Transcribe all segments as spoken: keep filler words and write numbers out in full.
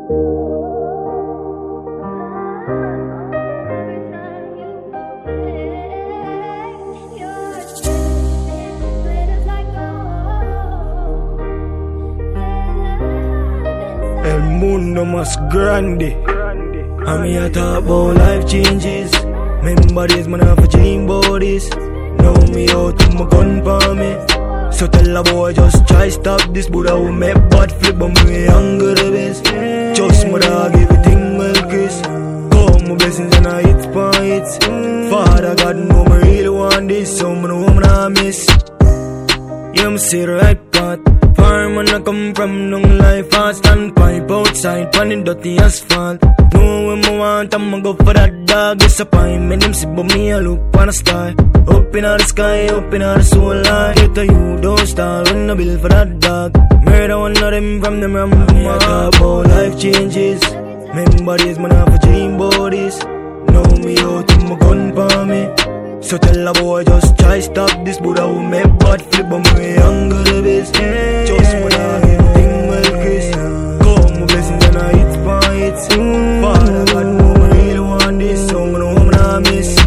El mundo más grande. I me a talk about life changes. Remember days man have a dream about this. Know me out with my gun for me. So tell a boy just try stop this. Buddha will make bad flip but me younger the best. Just my dog everything well kiss. Come my blessings and I hit for hits. Father God know me really want this. So me know me not miss. Yeah, me see the right path. Far man I come from, long life fast and pipe outside, pan in dirty asphalt. Know when I want, I'ma go for that dog. It's a pine, man, them see but me I look on a star. Up in the sky, up in the soul line. Get a you, don't start, run a bill for that dog. Murder one of them from them ram. Me I talk about life changes. Remember days man have a dream about this. Know me out with my gun for me. So tell a boy just try stop this. Buddha will make bad flip but me younger the best. Just when I everything well kiss. Come my blessings and I hit for hits. Father God know me really want this. So me know me not miss.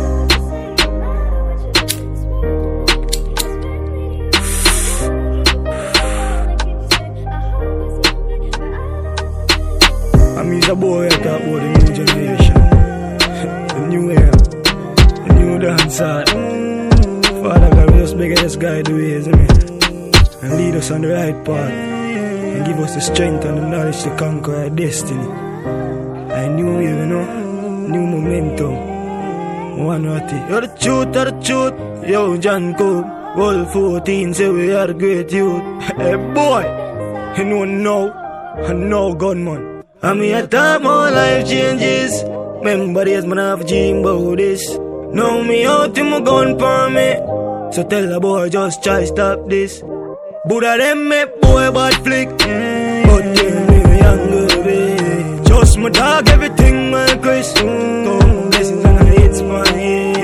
I'm a boy I talk about the new generation. The new era. Dancehall. Father God, we just beg this guy the ways, I mean, and lead us on the right path, and give us the strength and the knowledge to conquer our destiny. I knew you, you know, new momentum. One ratty. You're the truth, you're the truth. Yo, John Cobb, World fourteen, say we are the great youth. Hey boy, you know now, I know gunman. I mean, I thought more life changes. Remember days, man, I have a dream about this. Know me out in my gun for me. So tell a boy just try stop this. Buddha them make boy bad flick. But tell me younger baby. Just my dog everything my Chris. Come blessings and I hits my hits.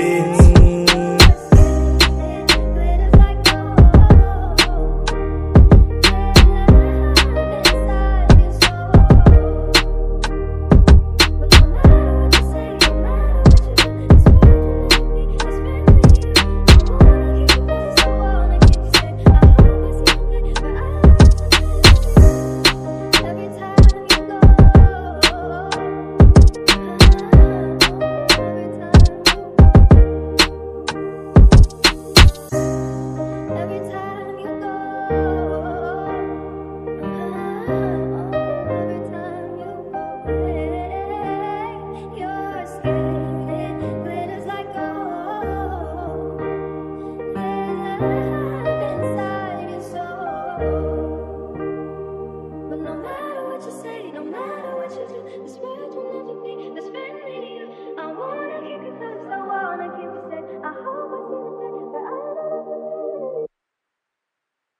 Oh